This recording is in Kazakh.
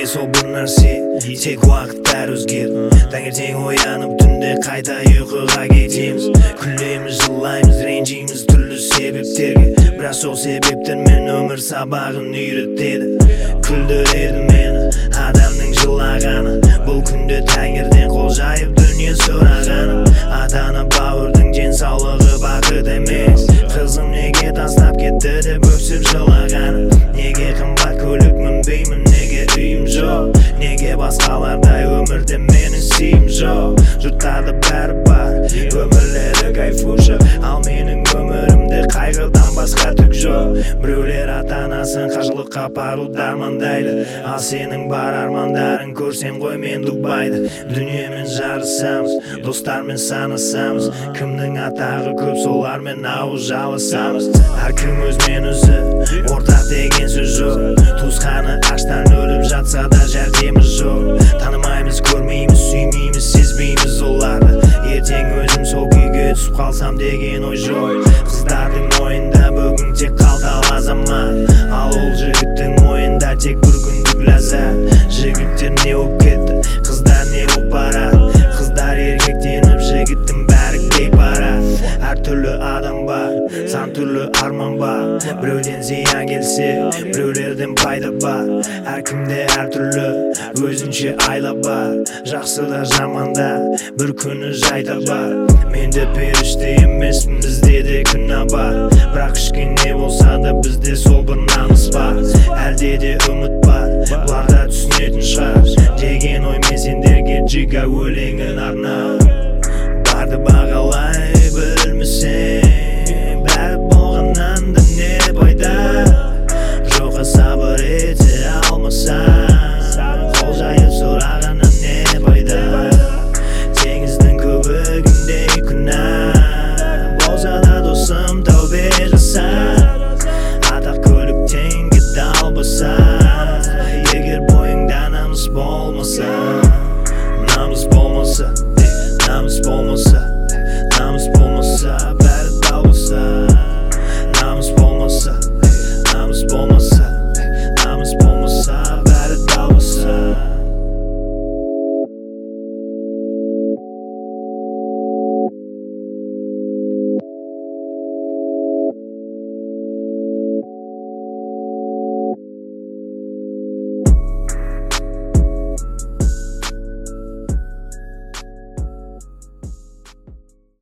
сол бір нәрсе, тек уақыт бәрі өзгерді. Таңертең оянып түнде қайта ұйқыға кетеміз. Күлеміз, жылаймыз, ренжиміз түрлі себептерге, бірақ сол себептермен өмір сабағын үйретеді. Күлдіреді мені адамның жылағаны, бұл күнде таңертең қол жайып дүние сұрағаны. Ата-ана бауырдың денсаулығы бақыт емес, қызым неге тастап кетті деп өксіп жылағаны. Неге қымбат көлік мінбеймін, неге үйім жоқ, неге басқалардай өмірде менің сыйым жоқ. Жұрттарда бәрі бар, өмірлері кайфушы, ал менің өмірімде қайғыдан басқа түк жоқ. Біреулер ата-анасын қажылыққа апаруды армандайды, ал сенің бар армандарың көрсем ғой мен Дубайды. Дүниемен жарысамыз, достармен санасамыз, кімнің атағы көп солармен ауыз жалысамыз. Әркім өзімен өзі, ортақ деген сөз жоқ, туысқаны аштан өліп жатса да жәрдемі жоқ. Танымаймыз, көрмейміз, сүймейміз, сезбейміз оларды. Ертең өзім сол күйге түсіп қалсам деген ой жоқ. Қыздардың ойында бүгін тек қалталы азамат, ал ол жігіттің ойында тек бір күндік ләззат. Жігіттер не болып кетті, қыздар не болып барады, қыздар еркектеніп жігіттің бәрі кетіп барады. Әртүрлі адам бар, сан түрлі арман бар, біреуден зиян келсе, біреулерден пайда бар. Әркімде әртүрлі өзінше айла бар, жақсыда жаманда бір күні жайда бар. Мен де періште емеспін, бізде де күнә бар, бірақ кішкене болса да бізде сол бір намыс бар. Әлде де үміт бар, бұларда түсінетін шығар деген оймен сендерге жига өлеңін арнап. Барды